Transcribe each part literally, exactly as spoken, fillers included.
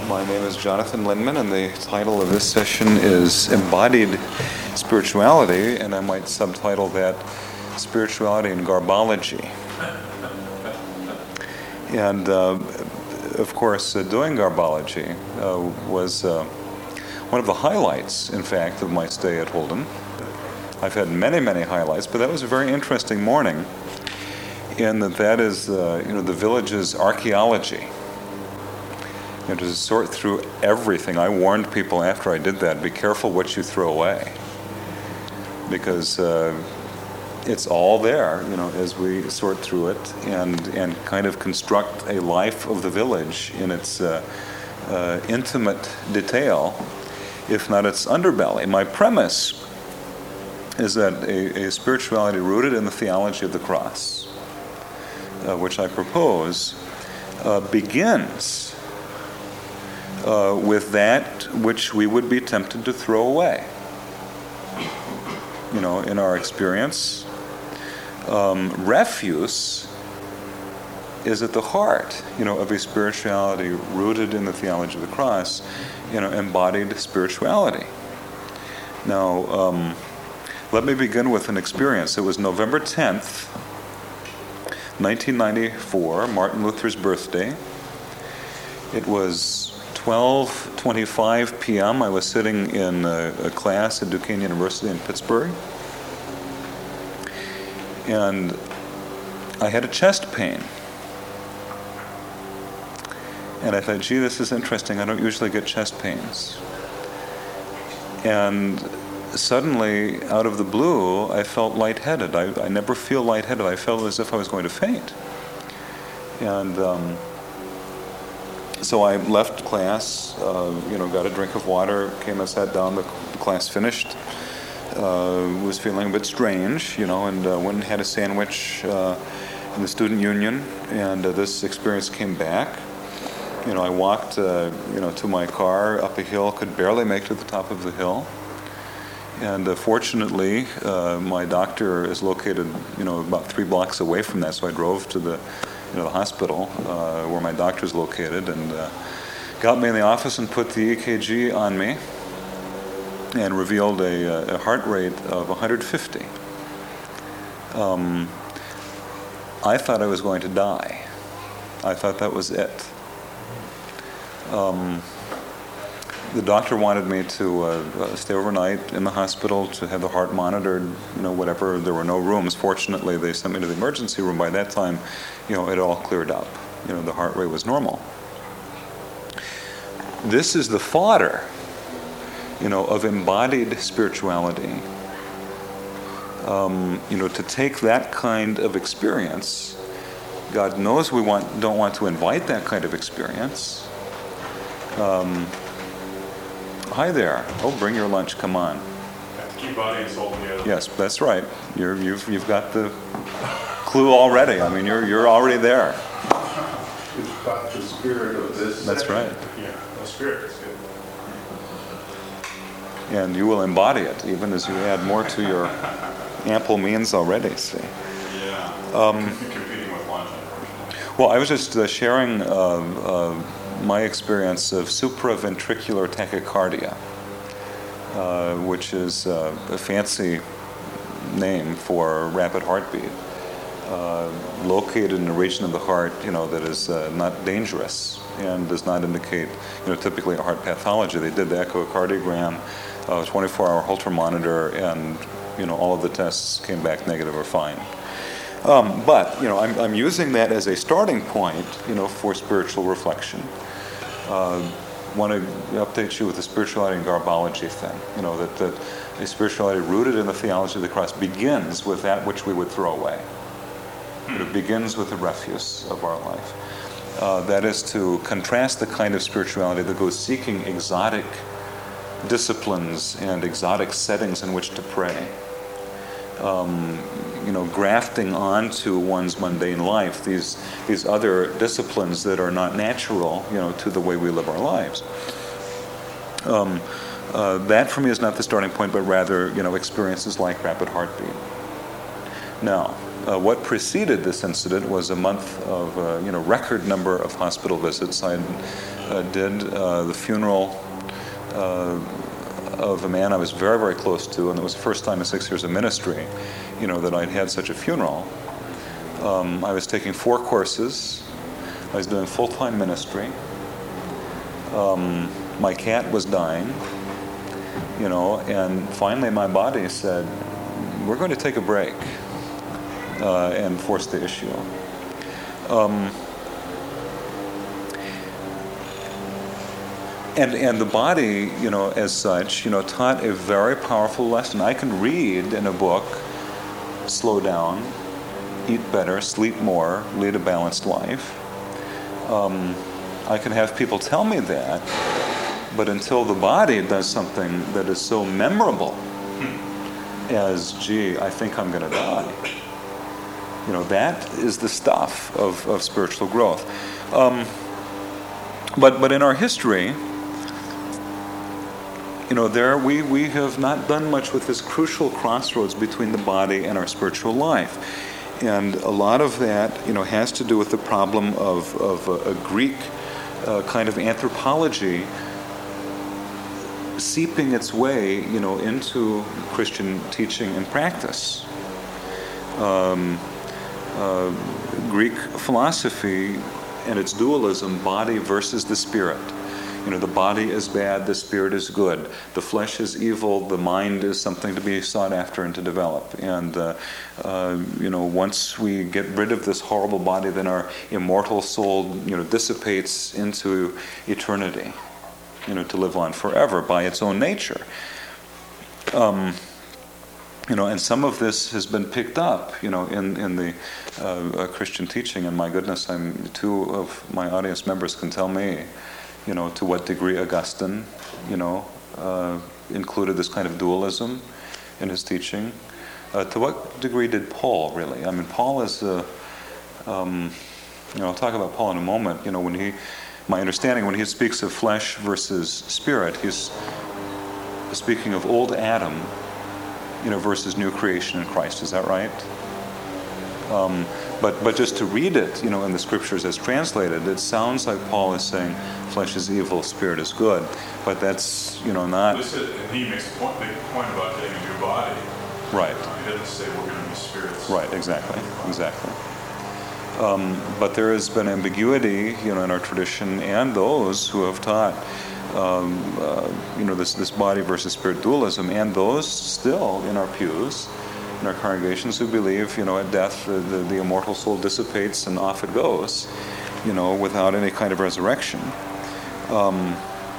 My name is Jonathan Lindman, and the title of this session is Embodied Spirituality, and I might subtitle that Spirituality and Garbology. And uh, of course, uh, doing garbology uh, was uh, one of the highlights, in fact, of my stay at Holden. I've had many, many highlights, but that was a very interesting morning, in that that is, uh, you know, the village's archaeology. You know, to sort through everything. I warned people after I did that, be careful what you throw away, because uh, it's all there, you know, as we sort through it and and kind of construct a life of the village in its uh, uh, intimate detail, if not its underbelly. My premise is that a, a spirituality rooted in the theology of the cross, uh, which I propose, uh, begins Uh, with that which we would be tempted to throw away. You know, in our experience, um, refuse is at the heart, you know, of a spirituality rooted in the theology of the cross, you know, embodied spirituality. Now, um, let me begin with an experience. It was November tenth, nineteen ninety-four, Martin Luther's birthday. It was twelve twenty-five p.m. I was sitting in a, a class at Duquesne University in Pittsburgh, and I had a chest pain. And I thought, gee, this is interesting. I don't usually get chest pains. And suddenly, out of the blue, I felt lightheaded. I, I never feel lightheaded. I felt as if I was going to faint. And um, So I left class, uh, you know, got a drink of water, came and sat down, the, the class finished, uh, was feeling a bit strange, you know, and uh, went and had a sandwich uh, in the student union, and uh, this experience came back. You know, I walked, uh, you know, to my car up a hill, could barely make to the top of the hill, and uh, fortunately, uh, my doctor is located, you know, about three blocks away from that, so I drove to the You know, the hospital uh, where my doctor's located, and uh, got me in the office and put the E K G on me and revealed a, a heart rate of one hundred fifty. Um, I thought I was going to die. I thought that was it. Um, the doctor wanted me to uh, stay overnight in the hospital to have the heart monitored, you know, whatever. There were no rooms. Fortunately, they sent me to the emergency room. By that time, you know, it all cleared up. You know, the heart rate was normal. This is the fodder, you know, of embodied spirituality. Um, you know, to take that kind of experience, God knows we want don't want to invite that kind of experience. Um, Hi there. Oh, bring your lunch. Come on. Keep body and soul together. Yes, that's right. You're, you've you've got the clue already. I mean, you're you're already there. It's about the spirit of this. That's right. Yeah, the spirit is good. And you will embody it, even as you add more to your ample means already. See. Yeah. Um, competing with lunch, unfortunately. well, I was just uh, sharing uh, uh, my experience of supraventricular tachycardia, uh, which is uh, a fancy name for rapid heartbeat, uh, located in a region of the heart, you know, that is uh, not dangerous and does not indicate, you know, typically a heart pathology. They did the echocardiogram, uh, twenty-four hour Holter monitor, and, you know, all of the tests came back negative or fine. Um, but, you know, I'm, I'm using that as a starting point, you know, for spiritual reflection. Uh, want to update you with the spirituality and garbology thing. You know, that, that a spirituality rooted in the theology of the cross begins with that which we would throw away. It begins with the refuse of our life. Uh, that is to contrast the kind of spirituality that goes seeking exotic disciplines and exotic settings in which to pray. Um, you know, grafting onto one's mundane life these these other disciplines that are not natural, you know, to the way we live our lives. Um, uh, that for me is not the starting point, but rather, you know, experiences like rapid heartbeat. Now, Uh, what preceded this incident was a month of, uh, you know, record number of hospital visits. I uh, did uh, the funeral uh, of a man I was very, very close to, and it was the first time in six years of ministry, you know, that I'd had such a funeral. Um, I was taking four courses. I was doing full-time ministry. Um, my cat was dying, you know, and finally my body said, we're going to take a break uh, and force the issue. Um, and and the body, you know, as such, you know, taught a very powerful lesson. I can read in a book, slow down, eat better, sleep more, lead a balanced life. Um, I can have people tell me that, but until the body does something that is so memorable as, gee, I think I'm going to die, you know, that is the stuff of, of spiritual growth. Um, but but in our history, you know, there we, we have not done much with this crucial crossroads between the body and our spiritual life. And a lot of that, you know, has to do with the problem of, of a, a Greek uh, kind of anthropology seeping its way, you know, into Christian teaching and practice. Um, uh, Greek philosophy and its dualism, body versus the spirit. You know, the body is bad, the spirit is good. The flesh is evil, the mind is something to be sought after and to develop. And, uh, uh, you know, once we get rid of this horrible body, then our immortal soul, you know, dissipates into eternity, you know, to live on forever by its own nature. Um, you know, and some of this has been picked up, you know, in, in the uh, uh, Christian teaching. And my goodness, I'm two of my audience members can tell me, you know, to what degree Augustine, you know, uh, included this kind of dualism in his teaching. Uh, to what degree did Paul really? I mean, Paul is, uh, um, you know, I'll talk about Paul in a moment. You know, when he, my understanding, when he speaks of flesh versus spirit, he's speaking of old Adam, you know, versus new creation in Christ. Is that right? Um, but but just to read it, you know, in the scriptures as translated, it sounds like Paul is saying flesh is evil, spirit is good. But that's, you know, not. And he makes a point, big point about getting a new body. Right. He doesn't say we're going to be spirits. Right. Exactly. Exactly. Um, but there has been ambiguity, you know, in our tradition, and those who have taught, um, uh, you know, this this body versus spirit dualism, and those still in our pews, in our congregations, who believe, you know, at death the, the, the immortal soul dissipates and off it goes, you know, without any kind of resurrection. Um,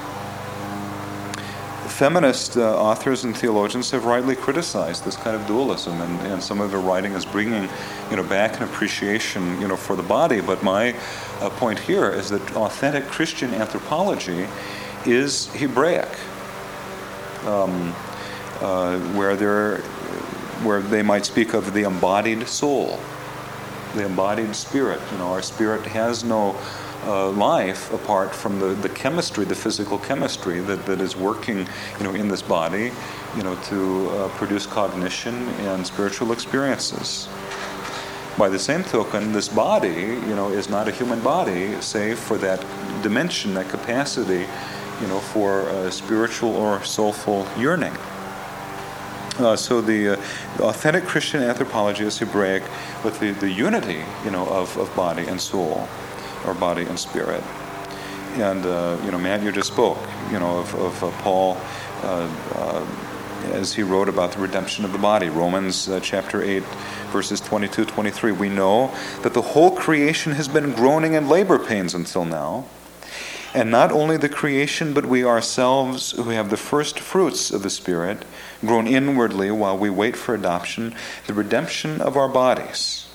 feminist uh, authors and theologians have rightly criticized this kind of dualism, and, and some of their writing is bringing, you know, back an appreciation, you know, for the body. But my uh, point here is that authentic Christian anthropology is Hebraic, um, uh, where there. where they might speak of the embodied soul, the embodied spirit. You know, our spirit has no uh, life apart from the, the chemistry, the physical chemistry that, that is working, you know, in this body, you know, to uh, produce cognition and spiritual experiences. By the same token, this body, you know, is not a human body, save for that dimension, that capacity, you know, for uh, spiritual or soulful yearning. Uh, so the, uh, the authentic Christian anthropology is Hebraic, with the, the unity, you know, of, of body and soul, or body and spirit. And uh, you know, Matt, you just spoke, you know, of, of uh, Paul uh, uh, as he wrote about the redemption of the body. Romans uh, chapter eight, verses twenty-two, twenty-three. We know that the whole creation has been groaning in labor pains until now. And not only the creation, but we ourselves, who have the first fruits of the Spirit, groan inwardly while we wait for adoption, the redemption of our bodies.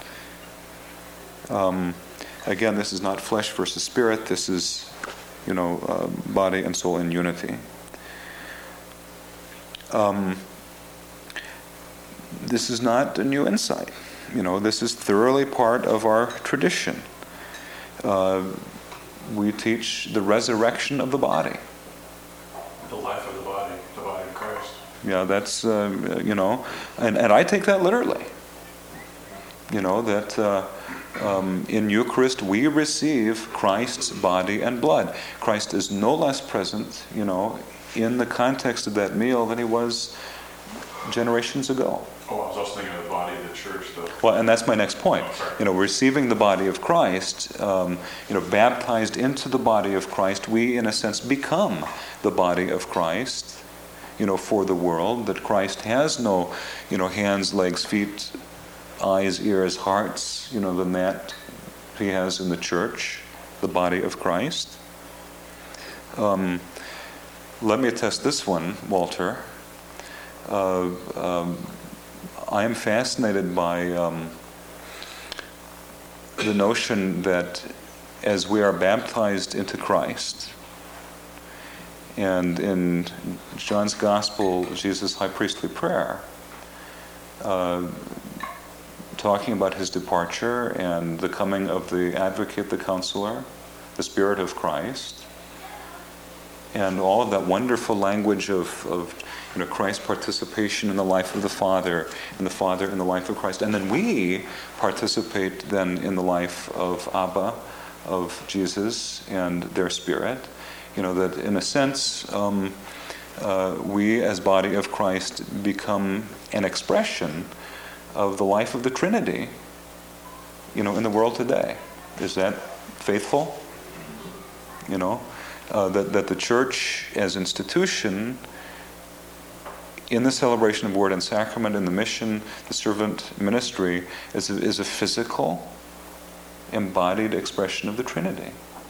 Um, again, this is not flesh versus spirit. This is, you know, uh, body and soul in unity. Um, this is not a new insight. You know, this is thoroughly part of our tradition. Uh, We teach the resurrection of the body. The life of the body, the body of Christ. Yeah, that's, uh, you know, and, and I take that literally. You know, that uh, um, in Eucharist we receive Christ's body and blood. Christ is no less present, you know, in the context of that meal than he was generations ago. Oh, I was also thinking of the body of the church, though. Well, and that's my next point. Oh, sorry. You know, receiving the body of Christ, um, you know, baptized into the body of Christ, we, in a sense, become the body of Christ, you know, for the world, that Christ has no, you know, hands, legs, feet, eyes, ears, hearts, you know, than that he has in the church, the body of Christ. Um, let me attest this one, Walter. Uh, um, I am fascinated by um, the notion that as we are baptized into Christ, and in John's Gospel, Jesus' high priestly prayer, uh, talking about his departure and the coming of the advocate, the counselor, the Spirit of Christ, and all of that wonderful language of, of you know, Christ's participation in the life of the Father, and the Father in the life of Christ. And then we participate then in the life of Abba, of Jesus, and their Spirit. You know, that in a sense, um, uh, we as body of Christ become an expression of the life of the Trinity, you know, in the world today. Is that faithful? You know, uh, that, that the church as institution, in the celebration of word and sacrament, in the mission, the servant ministry, is a, is a physical, embodied expression of the Trinity.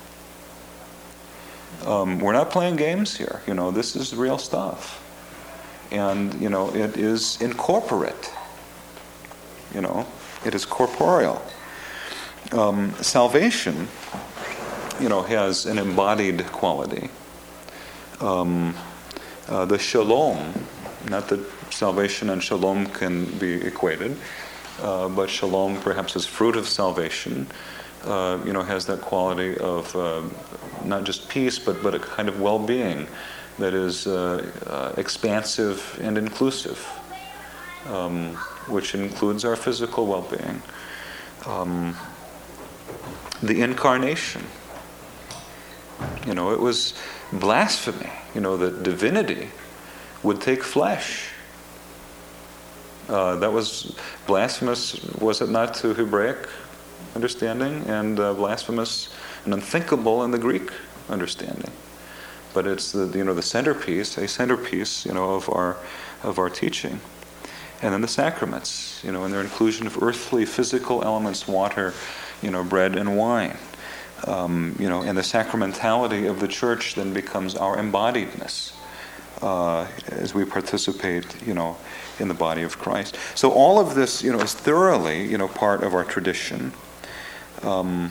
Um, we're not playing games here. You know, this is real stuff. And, you know, it is incorporate. You know, it is corporeal. Um, salvation, you know, has an embodied quality. Um, uh, the shalom, not that salvation and shalom can be equated, uh, but shalom perhaps as fruit of salvation, uh, you know, has that quality of uh, not just peace, but, but a kind of well-being that is uh, uh, expansive and inclusive, um, which includes our physical well-being. Um, the incarnation, you know, it was blasphemy, you know, that divinity would take flesh. Uh, that was blasphemous, was it not, to Hebraic understanding, and uh, blasphemous and unthinkable in the Greek understanding. But it's the, you know, the centerpiece, a centerpiece, you know, of our of our teaching. And then the sacraments, you know, and their inclusion of earthly, physical elements, water, you know, bread and wine. Um, you know, and the sacramentality of the church then becomes our embodiedness uh, as we participate, you know, in the body of Christ. So all of this, you know, is thoroughly, you know, part of our tradition. Um,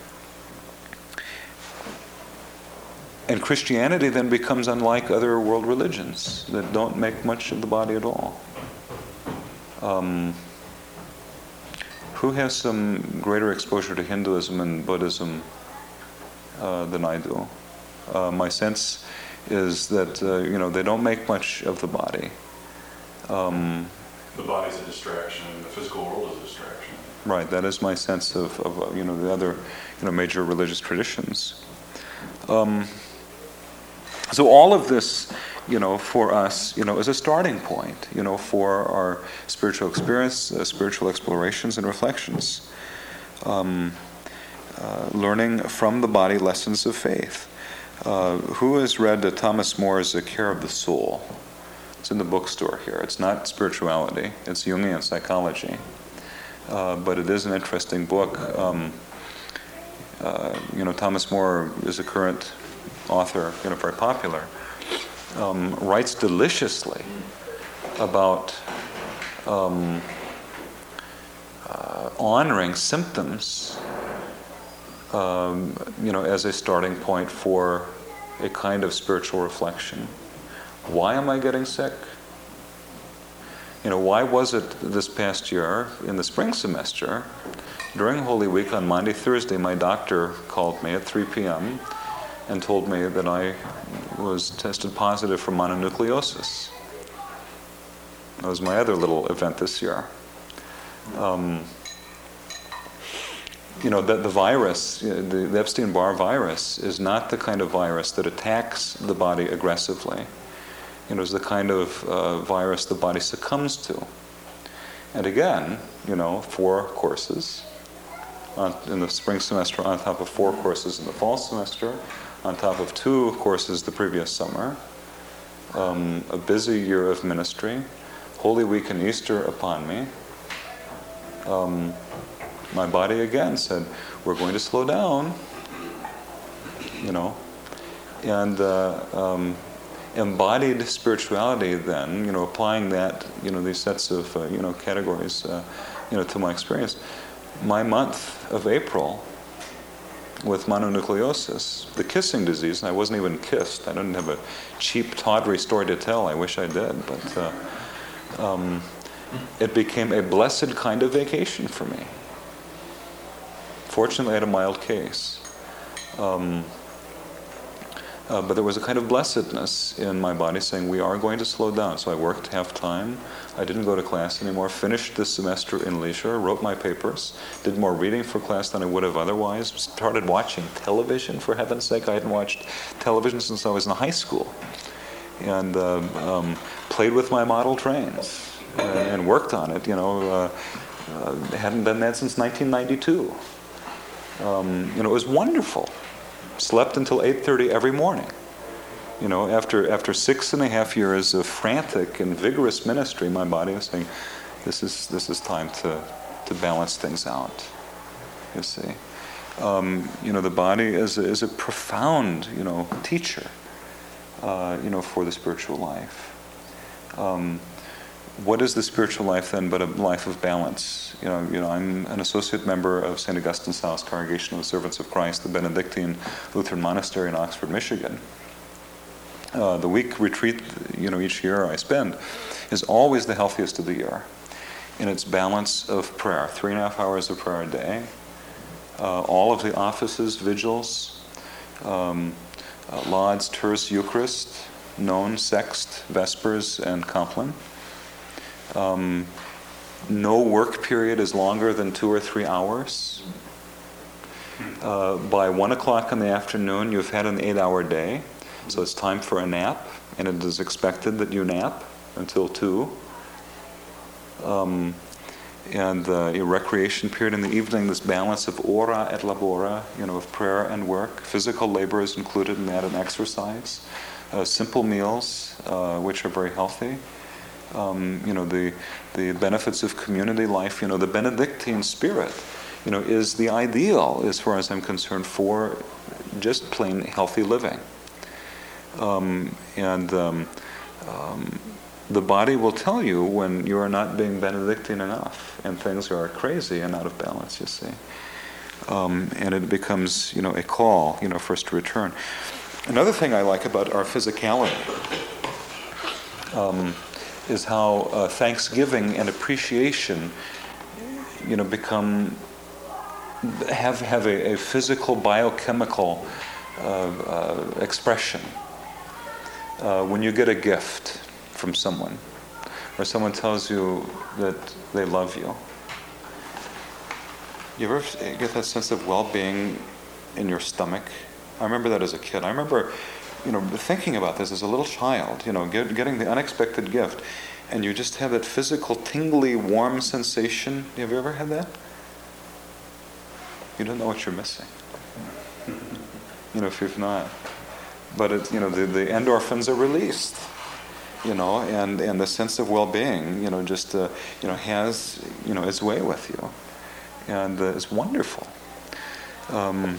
and Christianity then becomes unlike other world religions that don't make much of the body at all. Um, who has some greater exposure to Hinduism and Buddhism uh, than I do? Uh, my sense is that uh, you know, they don't make much of the body. Um, the body's a distraction, and the physical world is a distraction. Right. That is my sense of, of you know, the other, you know, major religious traditions. Um, so all of this, you know, for us, you know, is a starting point, you know, for our spiritual experience, uh, spiritual explorations and reflections. Um, uh, learning from the body lessons of faith. Uh, who has read uh, Thomas More's The Care of the Soul? It's in the bookstore here. It's not spirituality. It's Jungian psychology. Uh, but it is an interesting book. Um, uh, you know, Thomas More is a current author, you know, very popular. Um, writes deliciously about um, uh, honoring symptoms, um, you know, as a starting point for a kind of spiritual reflection. Why am I getting sick? You know, why was it this past year in the spring semester, during Holy Week on Monday, Thursday, my doctor called me at three p.m. and told me that I was tested positive for mononucleosis. That was my other little event this year. Um, you know, the, the virus, uh, the, the Epstein-Barr virus is not the kind of virus that attacks the body aggressively. You know, it's the kind of uh, virus the body succumbs to. And again, you know, four courses on, in the spring semester on top of four courses in the fall semester, on top of two courses the previous summer, um, a busy year of ministry, Holy Week and Easter upon me. Um, my body again said, we're going to slow down, you know, and uh, um, embodied spirituality then, you know, applying that, you know, these sets of, uh, you know, categories, uh, you know, to my experience. My month of April with mononucleosis, the kissing disease, and I wasn't even kissed. I didn't have a cheap, tawdry story to tell. I wish I did, but uh, um, it became a blessed kind of vacation for me. Fortunately, I had a mild case. Um, Uh, but there was a kind of blessedness in my body saying, we are going to slow down. So I worked half-time. I didn't go to class anymore, finished this semester in leisure, wrote my papers, did more reading for class than I would have otherwise, started watching television, for heaven's sake. I hadn't watched television since I was in high school. And uh, um, played with my model trains and, and worked on it. You know, uh, uh, hadn't done that since nineteen ninety-two. Um, you know, it was wonderful. Slept until eight thirty every morning. You know, after after six and a half years of frantic and vigorous ministry, my body was saying, "This is this is time to to balance things out." You see, um, you know, the body is a, is a profound, you know, teacher. Uh, you know, for the spiritual life. Um, what is the spiritual life then but a life of balance? You know, you know, I'm an associate member of Saint Augustine's House, Congregation of the Servants of Christ, the Benedictine Lutheran Monastery in Oxford, Michigan. Uh, the week retreat, you know, each year I spend is always the healthiest of the year in its balance of prayer. Three and a half hours of prayer a day. Uh, all of the offices, vigils, um, uh, lauds, terce, Eucharist, known, sext, vespers, and compline. Um, no work period is longer than two or three hours. Uh, by one o'clock in the afternoon, you've had an eight-hour day, so it's time for a nap, and it is expected that you nap until two. Um, and uh, a recreation period in the evening, this balance of ora et labora, you know, of prayer and work. Physical labor is included in that, and exercise. Uh, simple meals, uh, which are very healthy. Um, you know, the the benefits of community life. You know, the Benedictine spirit, you know, is the ideal, as far as I'm concerned, for just plain healthy living. Um, and um, um, the body will tell you when you are not being Benedictine enough, and things are crazy and out of balance. You see, um, and it becomes, you know, a call, you know, for us to return. Another thing I like about our physicality um, is how uh, thanksgiving and appreciation, you know, become have have a, a physical, biochemical uh, uh, expression. Uh, when you get a gift from someone, or someone tells you that they love you, you ever get that sense of well-being in your stomach? I remember that as a kid. I remember, you know, thinking about this as a little child, you know, get, getting the unexpected gift, and you just have that physical, tingly, warm sensation. Have you ever had that? You don't know what you're missing. You know, if you've not. But, it, you know, the, the endorphins are released, you know, and, and the sense of well-being, you know, just, uh, you know, has, you know, its way with you. And uh, it's wonderful. Um,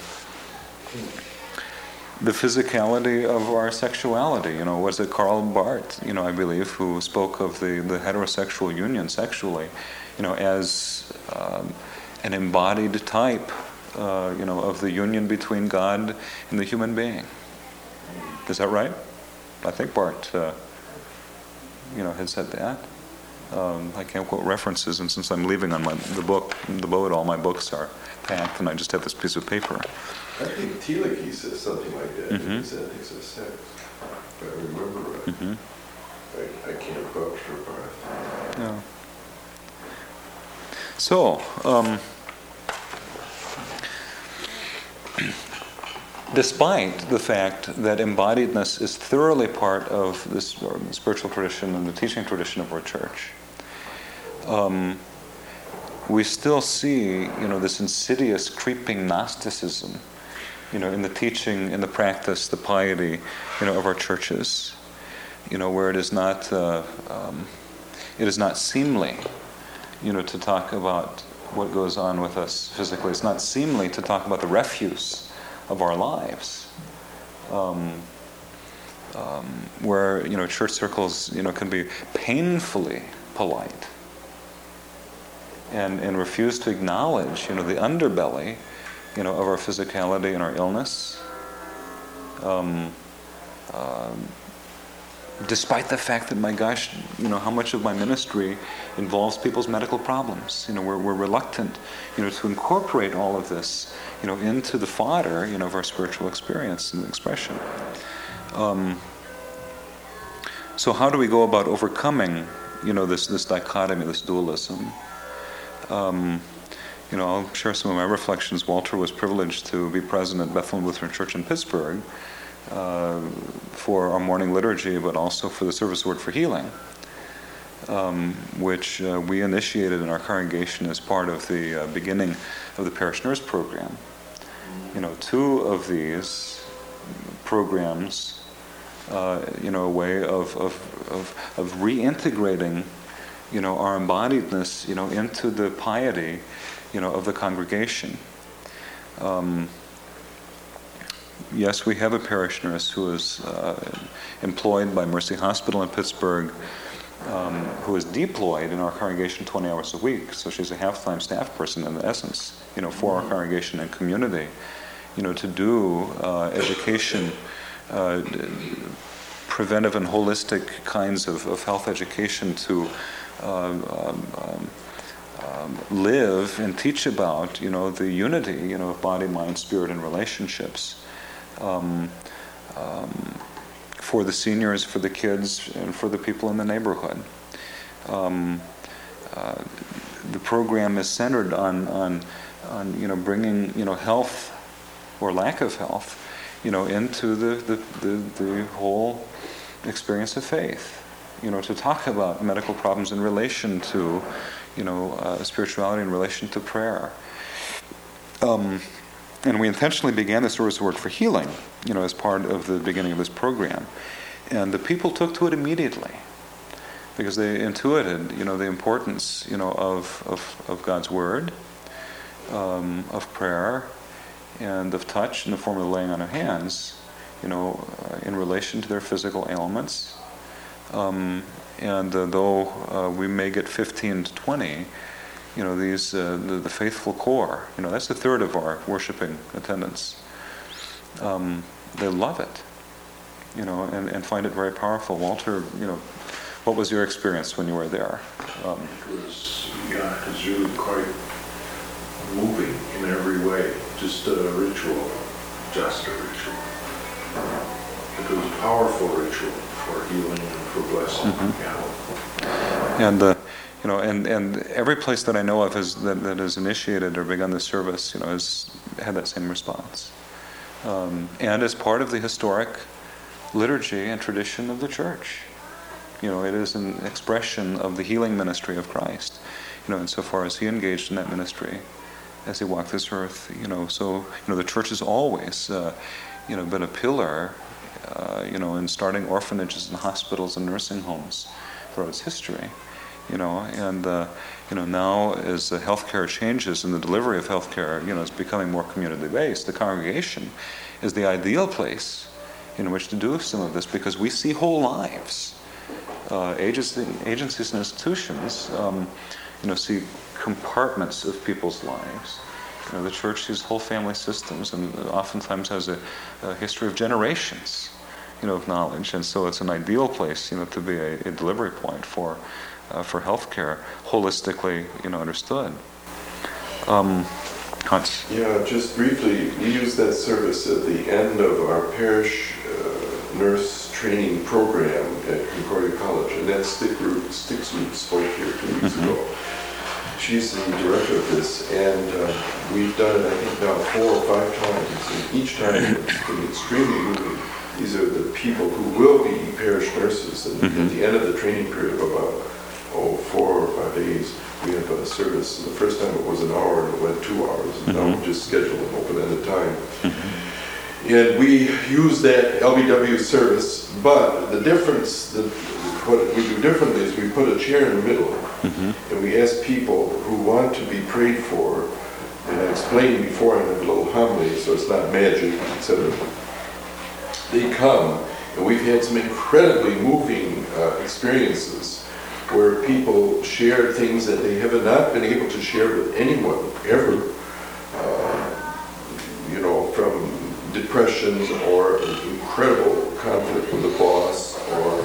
the physicality of our sexuality, you know, was it Karl Barth, you know, I believe, who spoke of the, the heterosexual union sexually, you know, as um, an embodied type, uh, you know, of the union between God and the human being. Is that right? I think Barth, uh, you know, had said that. Um, I can't quote references, and since I'm leaving on my the book, the boat, all my books are packed, and I just have this piece of paper. I think Thielicke says something like that. Mm-hmm. He said he says sex. If I remember right. Mm-hmm. I, I can't vouch for Barth. Yeah. So, um, despite the fact that embodiedness is thoroughly part of this or the spiritual tradition and the teaching tradition of our church, um, we still see, you know, this insidious, creeping Gnosticism, you know, in the teaching, in the practice, the piety, you know, of our churches, you know, where it is not, uh, um, it is not seemly, you know, to talk about what goes on with us physically. It's not seemly to talk about the refuse of our lives, um, um, where, you know, church circles, you know, can be painfully polite and and refuse to acknowledge, you know, the underbelly, you know, of our physicality and our illness, um, um, despite the fact that, my gosh, you know, how much of my ministry involves people's medical problems. You know, we're, we're reluctant, you know, to incorporate all of this, you know, into the fodder, you know, of our spiritual experience and expression. Um, so how do we go about overcoming, you know, this, this dichotomy, this dualism? Um, you know, I'll share some of my reflections. Walter was privileged to be present at Bethlehem Lutheran Church in Pittsburgh, Uh, for our morning liturgy, but also for the service Word for Healing, um, which uh, we initiated in our congregation as part of the uh, beginning of the Parish Nurse Program. You know, two of these programs, uh, you know, a way of of of, of reintegrating, you know, our embodiedness, you know, into the piety, you know, of the congregation. Um, Yes, we have a parish nurse who is uh, employed by Mercy Hospital in Pittsburgh, um, who is deployed in our congregation twenty hours a week. So she's a half-time staff person in essence, you know, for our congregation and community, you know, to do uh, education, uh, preventive and holistic kinds of, of health education to uh, um, um, um, live and teach about, you know, the unity, you know, of body, mind, spirit, and relationships. Um, um, for the seniors, for the kids, and for the people in the neighborhood. Um, uh, the program is centered on, on, on, you know, bringing, you know, health or lack of health, you know, into the, the, the, the whole experience of faith. You know, to talk about medical problems in relation to, you know, uh, spirituality in relation to prayer. Um, And we intentionally began the service Word for Healing, you know, as part of the beginning of this program. And the people took to it immediately because they intuited, you know, the importance, you know, of, of, of God's Word, um, of prayer, and of touch in the form of the laying on of hands, you know, uh, in relation to their physical ailments. Um, and uh, though uh, we may get fifteen to twenty, you know, these, uh, the, the faithful core, you know, that's a third of our worshiping attendance. Um, they love it, you know, and, and find it very powerful. Walter, you know, what was your experience when you were there? Um, It was, yeah, it was really quite moving in every way. Just a ritual, just a ritual. It was a powerful ritual for healing and for blessing. Mm-hmm. Yeah. and, uh, You know, and, and every place that I know of has, that, that has initiated or begun the service, you know, has had that same response. Um, and as part of the historic liturgy and tradition of the church. You know, it is an expression of the healing ministry of Christ, you know, insofar as he engaged in that ministry as he walked this earth, you know. So, you know, the church has always, uh, you know, been a pillar, uh, you know, in starting orphanages and hospitals and nursing homes throughout its history. You know, and uh, you know, now as the healthcare changes and the delivery of healthcare, you know, is becoming more community-based, the congregation is the ideal place in which to do some of this, because we see whole lives. Uh, agency, agencies and institutions, um, you know, see compartments of people's lives. You know, the church sees whole family systems, and oftentimes has a, a history of generations, you know, of knowledge, and so it's an ideal place, you know, to be a, a delivery point for. Uh, for healthcare, holistically, you know, understood. Um, Hans. Yeah, just briefly, we use that service at the end of our parish uh, nurse training program at Concordia College, and that's Stick Root, Sticksroot spoke here two weeks Mm-hmm. ago. she's the director of this, and uh, we've done it, I think, now four or five times, and each time it's been extremely moving. These are the people who will be parish nurses, and Mhm. at the end of the training period of about, oh, four or five days, we have a service. And the first time it was an hour, and it went two hours, and now Mhm. we just schedule an open-ended time. And we use that L B W service, but the difference, the, what we do differently is we put a chair in the middle, Mhm. and we ask people who want to be prayed for, and I explained before in a little homily, so it's not magic, et cetera. They come, and we've had some incredibly moving uh, experiences where people share things that they have not been able to share with anyone ever, uh, you know, from depressions or incredible conflict with the boss, or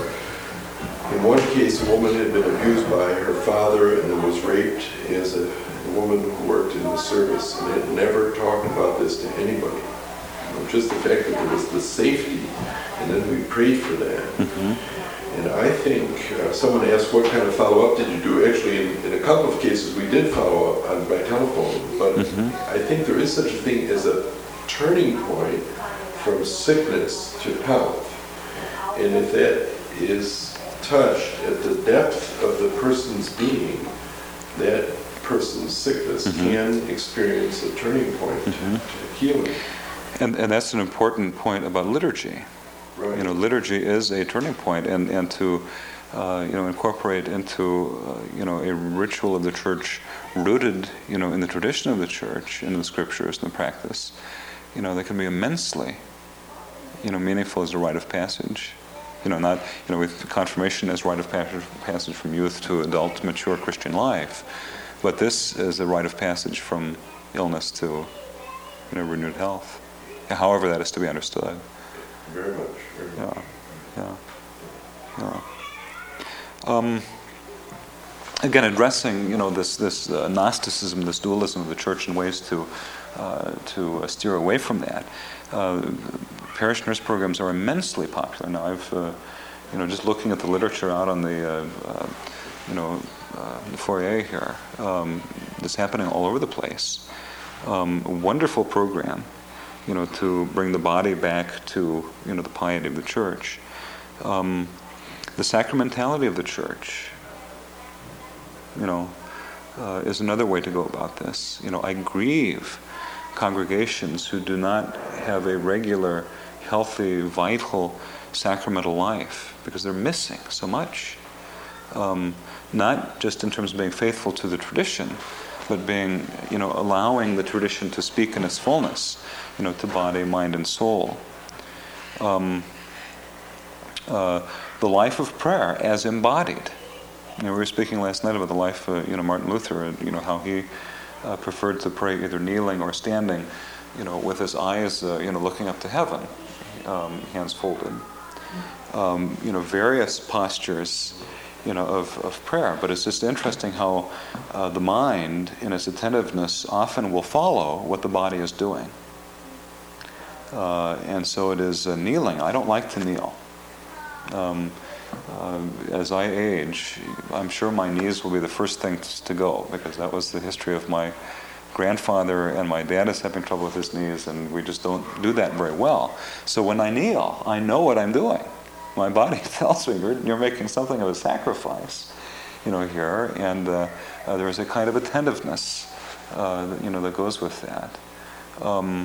in one case a woman had been abused by her father and then was raped as a, a woman who worked in the service and had never talked about this to anybody. You know, just the fact that there was the safety, and then we prayed for that. Mhm. And I think uh, someone asked, what kind of follow-up did you do? Actually, in, in a couple of cases we did follow up on by telephone, but Mhm. I think there is such a thing as a turning point from sickness to health. And if that is touched at the depth of the person's being, that person's sickness Mhm. can experience a turning point Mhm. to healing. And, and that's an important point about liturgy. Right. You know, liturgy is a turning point, and, and to, uh, you know, incorporate into, uh, you know, a ritual of the church rooted, you know, in the tradition of the church, in the scriptures and the practice, you know, that can be immensely, you know, meaningful as a rite of passage. You know, not, you know, with confirmation as rite of passage, passage from youth to adult, mature Christian life, but this is a rite of passage from illness to, you know, renewed health. However that is to be understood. Very much. Very much. Yeah, yeah, yeah. Um, again, addressing, you know, this this uh, Gnosticism, this dualism of the church, and ways to uh, to uh, steer away from that. Uh, parish nurse programs are immensely popular now. I've, uh, you know, just looking at the literature out on the, uh, uh, you know, uh, the foyer here, um, it's happening all over the place. Um, a wonderful program, you know, to bring the body back to, you know, the piety of the church. Um, the sacramentality of the church, you know, uh, is another way to go about this. You know, I grieve congregations who do not have a regular, healthy, vital sacramental life because they're missing so much. Um, not just in terms of being faithful to the tradition, but being, you know, allowing the tradition to speak in its fullness, you know, to body, mind, and soul. Um, uh, the life of prayer as embodied. You know, we were speaking last night about the life of, you know, Martin Luther, and, you know, how he uh, preferred to pray either kneeling or standing, you know, with his eyes, uh, you know, looking up to heaven, um, hands folded. Um, you know, various postures, you know, of, of prayer. But it's just interesting how uh, the mind, in its attentiveness, often will follow what the body is doing. Uh, and so it is uh, kneeling. I don't like to kneel. Um, uh, as I age, I'm sure my knees will be the first things to go, because that was the history of my grandfather, and my dad is having trouble with his knees, and we just don't do that very well. So when I kneel, I know what I'm doing. My body tells me you're, you're making something of a sacrifice, you know, here, and uh, uh, there's a kind of attentiveness, uh, that, you know, that goes with that. Um,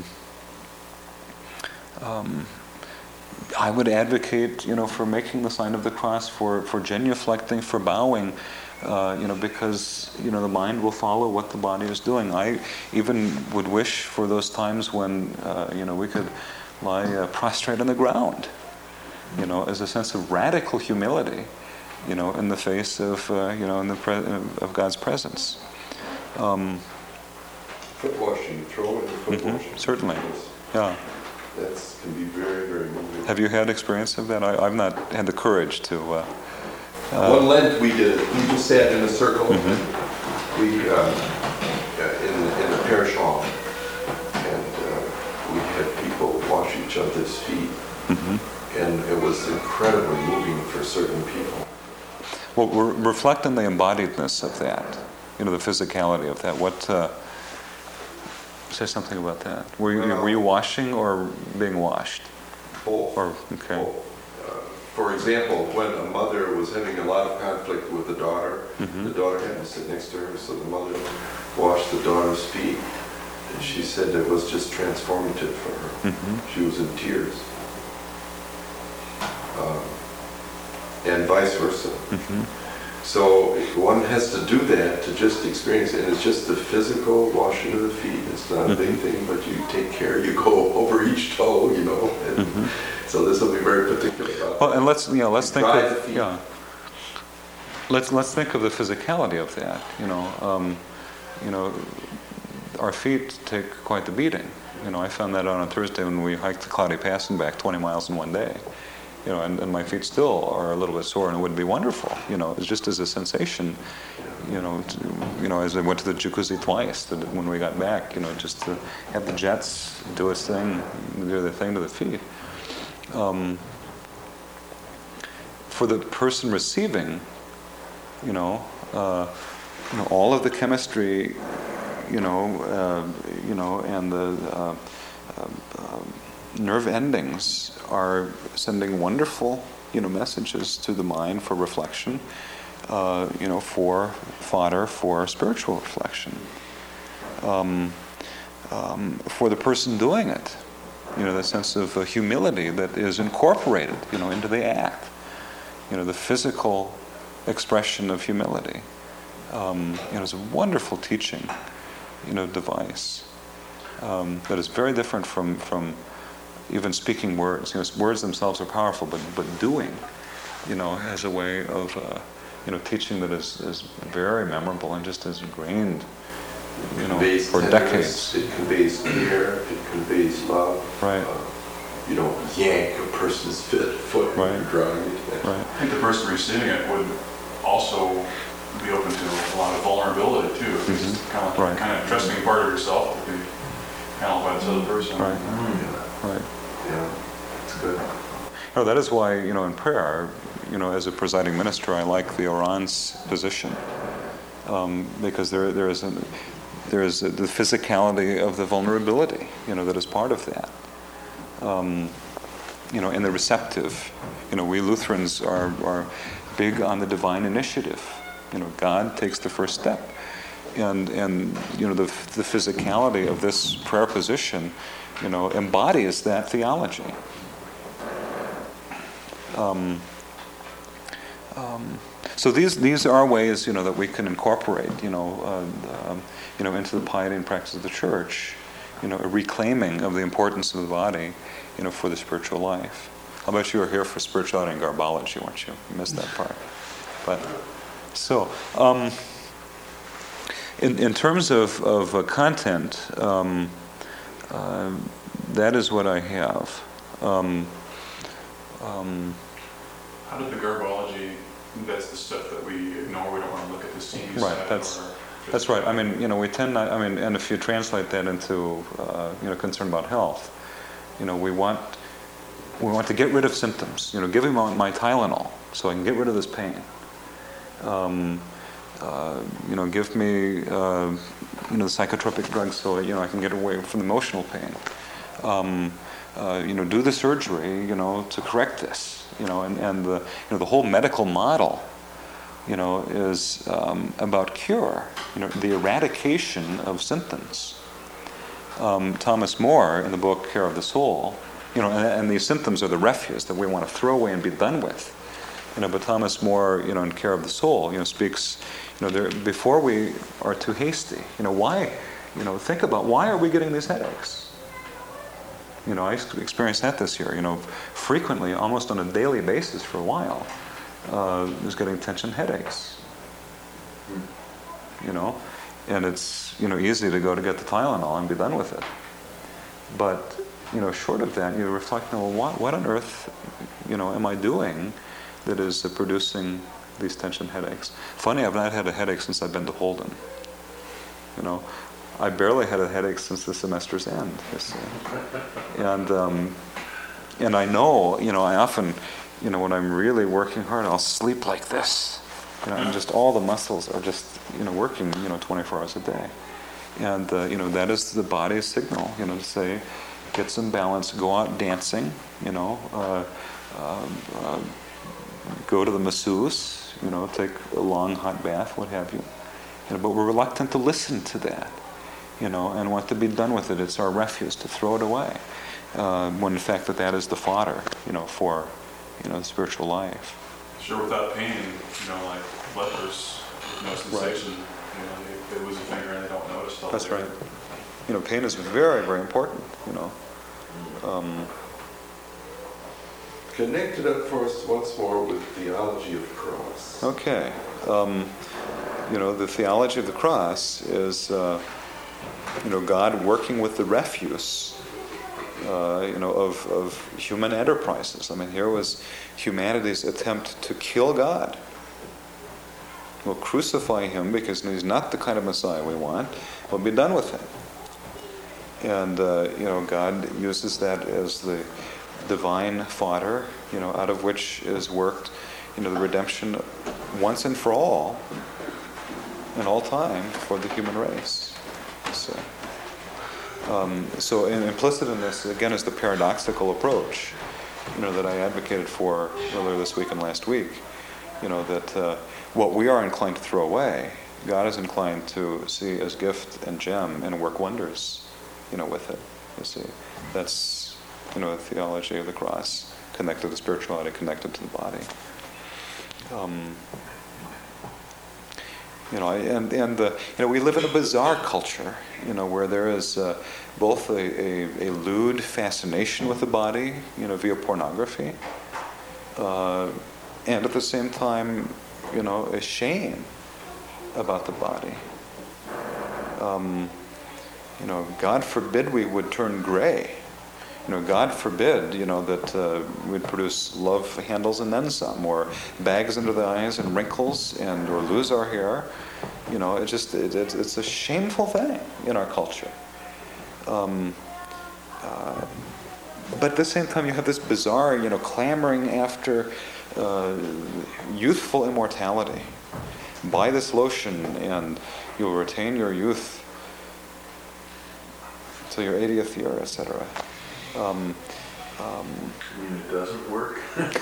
um, I would advocate, you know, for making the sign of the cross, for, for genuflecting, for bowing, uh, you know, because, you know, the mind will follow what the body is doing. I even would wish for those times when, uh, you know, we could lie uh, prostrate on the ground, you know, as a sense of radical humility, you know, in the face of, uh, you know, in the pre- of God's presence. Um, Foot washing, throw in foot mhm, washing. certainly, yeah. That can be very, very moving. Have you had experience of that? I, I've not had the courage to. Uh, uh, One Lent we did it. We just sat in a circle. Mhm. And we uh, in in the parish hall, and uh, we had people wash each other's feet, mhm. and it was incredibly moving for certain people. Well, re- reflect on the embodiedness of that. you know, the physicality of that. What, uh, say something about that. Were you, Well- were you washing or being washed? Both. Or, okay. Both. Uh, For example, when a mother was having a lot of conflict with the daughter, Mhm. the daughter had to sit next to her, so the mother washed the daughter's feet. And she said it was just transformative for her. Mhm. She was in tears. Um, And vice versa. Mhm. So one has to do that to just experience it. And it's just the physical washing of the feet. It's not a big Mhm. thing, but you take care, you go over each toe, you know. and Mhm. So this will be very particular about Well, and let's, you know, let's think Dry of, the feet. yeah. Let's, let's think of the physicality of that, you know. Um, you know, our feet take quite the beating. You know, I found that out on Thursday when we hiked the Cloudy Pass and back twenty miles in one day. You know, and, and my feet still are a little bit sore, and it would be wonderful. You know, it's just as a sensation. You know, to, you know, as I went to the jacuzzi twice, that when we got back, you know, just to have the jets do its thing, do their thing to the feet. Um, for the person receiving, you know, uh, you know, all of the chemistry, you know, uh, you know, and the uh, uh, uh, nerve endings are sending wonderful, you know, messages to the mind for reflection, uh, you know, for fodder for spiritual reflection. Um, um, for the person doing it, you know, the sense of uh, humility that is incorporated, you know, into the act. You know, the physical expression of humility. Um, you know, it's a wonderful teaching, you know, device um, that is very different from from even speaking words. You know, words themselves are powerful, but but doing, you know, has a way of uh, you know, teaching that is is very memorable and just is ingrained, you know, conveys for tenderness, decades. it conveys care, it conveys love. Right. Uh, you don't yank a person's fit, foot when Right. you're drawing it. Right. I think the person receiving it would also be open to a lot of vulnerability too. It's Mhm. kind of, Right. kind of trusting part of yourself to be handled by this other person. Right. Yeah, Right. yeah, it's good. No, that is why, you know, in prayer, you know, as a presiding minister, I like the Oran's position, um, because there there is a, there is a, the physicality of the vulnerability, you know, that is part of that. Um, you know, and the receptive. You know, we Lutherans are are big on the divine initiative. You know, God takes the first step, and and you know, the the physicality of this prayer position, you know, embodies that theology. Um, um, so these these are ways, you know, that we can incorporate, you know, uh, um, you know, into the piety and practice of the church, you know, a reclaiming of the importance of the body, you know, for the spiritual life. How about you were here for spirituality and garbology, weren't you? You missed that part. But so, um, in in terms of of uh, content, um, uh, that is what I have. Um, um, How did the garbology, that's the stuff that we ignore, we don't want to look at the seamy Right, side, that's- or That's right. I mean, you know, we tend not, I mean, and if you translate that into, uh, you know, concern about health, you know, we want, we want to get rid of symptoms. You know, give him my Tylenol so I can get rid of this pain. Um, uh, you know, give me, uh, you know, the psychotropic drugs so, you know, I can get away from the emotional pain. Um, uh, you know, do the surgery, you know, to correct this. You know, and, and the, you know, the whole medical model, you know, is um, about cure, you know, the eradication of symptoms. Um, Thomas More, in the book Care of the Soul, you know, and, and these symptoms are the refuse that we want to throw away and be done with. You know, but Thomas More, you know, in Care of the Soul, you know, speaks, you know, there, before we are too hasty, you know, why, you know, think about why are we getting these headaches? You know, I experienced that this year, you know, frequently, almost on a daily basis for a while. Uh, was getting tension headaches, you know, and it's, you know, easy to go to get the Tylenol and be done with it. But, you know, short of that, you reflect, well, what, what on earth, you know, am I doing that is uh, producing these tension headaches? Funny, I've not had a headache since I've been to Holden. You know, I barely had a headache since the semester's end, you see. And, um, and I know, you know, I often, you know, when I'm really working hard, I'll sleep like this, you know, and just all the muscles are just, you know, working, you know, twenty-four hours a day. And, uh, you know, that is the body's signal, you know, to say, get some balance, go out dancing, you know, uh, uh, uh, go to the masseuse, you know, take a long hot bath, what have you. You know, but we're reluctant to listen to that, you know, and want to be done with it. It's our refuse to throw it away, uh, when in fact that that is the fodder, you know, for, you know, the spiritual life. Sure, without pain, you know, like lepers with no sensation, you know, they, they lose a finger and they don't notice till That's later. right. You know, pain is very, very important, you know. Um, Connect it up for us once more with theology of the cross. okay. Um, you know, the theology of the cross is, uh, you know, God working with the refuse, uh, you know, of, of human enterprises. I mean, here was humanity's attempt to kill God. We'll crucify him because he's not the kind of Messiah we want. We'll be done with him. And, uh, you know, God uses that as the divine fodder, you know, out of which is worked, you know, the redemption once and for all, and all time, for the human race. So, um, so in, implicit in this, again, is the paradoxical approach, you know, that I advocated for earlier this week and last week. You know, that uh, what we are inclined to throw away, God is inclined to see as gift and gem and work wonders, you know, with it. You see, that's, you know, the theology of the cross, connected to spirituality, connected to the body. Um, you know, and and uh, you know, we live in a bizarre culture, you know, where there is uh, both a, a, a lewd fascination with the body, you know, via pornography, uh, and at the same time, you know, a shame about the body. Um, you know, God forbid we would turn gray. You know, God forbid, you know, that uh, we'd produce love handles and then some, or bags under the eyes and wrinkles, and or lose our hair. You know, it just it, it, it's a shameful thing in our culture. Um, uh, but at the same time, you have this bizarre, you know, clamoring after uh, youthful immortality. Buy this lotion, and you'll retain your youth till your eightieth year, et cetera. Um, um, You mean it doesn't work?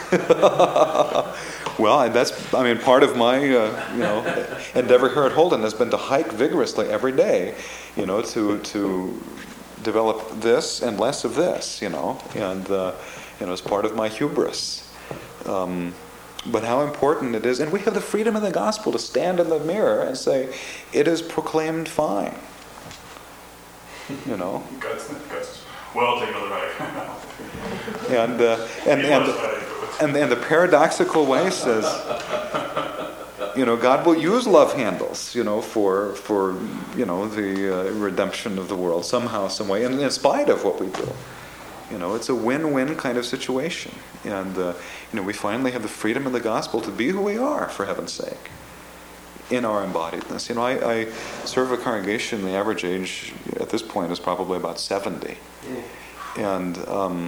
well, that's, I mean, part of my, uh, you know, endeavor here at Holden has been to hike vigorously every day, you know, to to develop this and less of this, you know, and, uh, you know, as part of my hubris. Um, but how important it is, and we have the freedom of the gospel to stand in the mirror and say, it is proclaimed fine, you know. Guts, guts. Well, take another bite. And, uh, and, and, and, and the paradoxical way says, you know, God will use love handles, you know, for, for you know, the uh, redemption of the world somehow, some way, and in spite of what we do. You know, it's a win-win kind of situation. And, uh, you know, we finally have the freedom of the gospel to be who we are, for heaven's sake, in our embodiedness. You know, I, I serve a congregation, the average age at this point is probably about seventy. And um,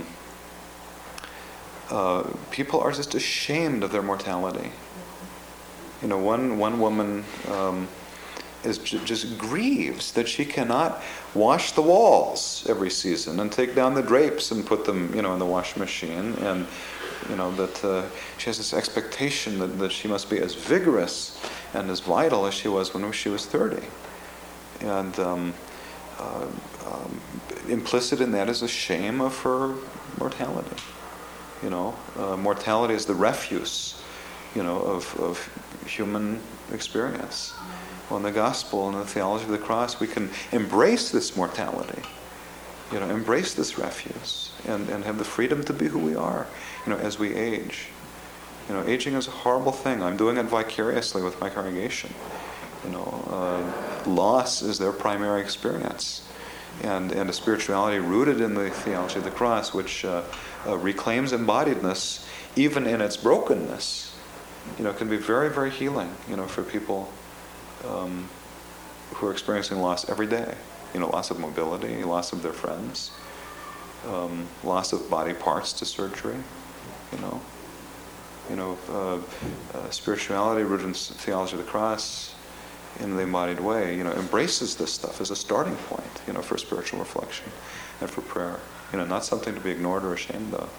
uh, people are just ashamed of their mortality. You know, one one woman um, is j- just grieves that she cannot wash the walls every season and take down the drapes and put them, you know, in the washing machine. And you know that uh, she has this expectation that, that she must be as vigorous and as vital as she was when she was thirty. And um, uh, um, implicit in that is a shame of her mortality. You know, uh, mortality is the refuse, you know, of, of human experience. Well, in the gospel and the theology of the cross, we can embrace this mortality, you know, embrace this refuse, and, and have the freedom to be who we are, you know, as we age. You know, aging is a horrible thing. I'm doing it vicariously with my congregation. You know, uh, loss is their primary experience. And, and a spirituality rooted in the theology of the cross, which uh, uh, reclaims embodiedness, even in its brokenness, you know, can be very, very healing, you know, for people um, who are experiencing loss every day. You know, loss of mobility, loss of their friends, um, loss of body parts to surgery, you know. you know, uh, uh, spirituality, rooted in theology of the cross, in the embodied way, you know, embraces this stuff as a starting point, you know, for spiritual reflection and for prayer. You know, not something to be ignored or ashamed of.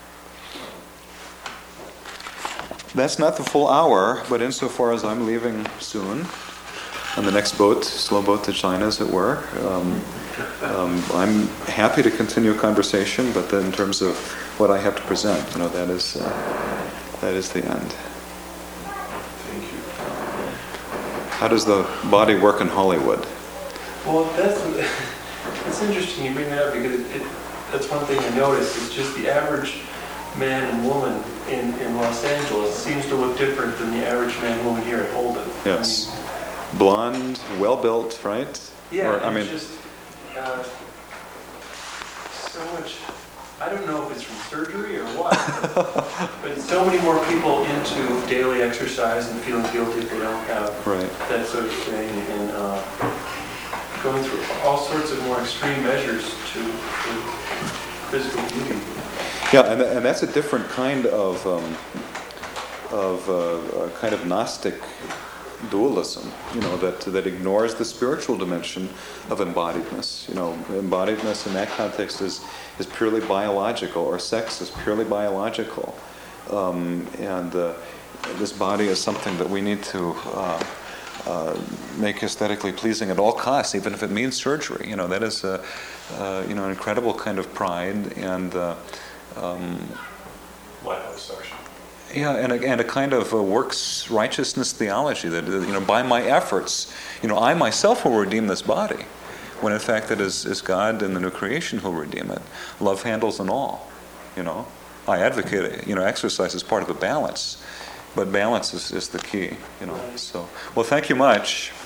That's not the full hour, but insofar as I'm leaving soon, on the next boat, slow boat to China, as it were, um, um, I'm happy to continue a conversation, but then in terms of what I have to present, you know, that is uh, that is the end. Thank you. How does the body work in Hollywood? Well, that's it's interesting you bring that up because it, it, that's one thing I noticed is just the average man and woman in, in Los Angeles seems to look different than the average man and woman here at Holden. Yes. I mean, Blonde, well-built, right? yeah, Or, I it's mean, just uh, so much. I don't know if it's from surgery or what, but, but so many more people into daily exercise and feeling guilty if they don't have right. that sort of thing, and uh, going through all sorts of more extreme measures to, to physical beauty. Yeah, and, and that's a different kind of um, of uh, a kind of Gnostic dualism, you know, that that ignores the spiritual dimension of embodiedness. You know, embodiedness in that context is is purely biological, or sex is purely biological, um, and uh, this body is something that we need to uh, uh, make aesthetically pleasing at all costs, even if it means surgery. You know, that is a uh, you know an incredible kind of pride and. Uh, um, Liposuction. Yeah, and a, and a kind of a works righteousness theology that, you know, by my efforts, you know, I myself will redeem this body, when in fact it is, is God in the new creation who'll redeem it. Love handles and all, you know. I advocate, you know, exercise as part of a balance, but balance is, is the key, you know. So, well, thank you much.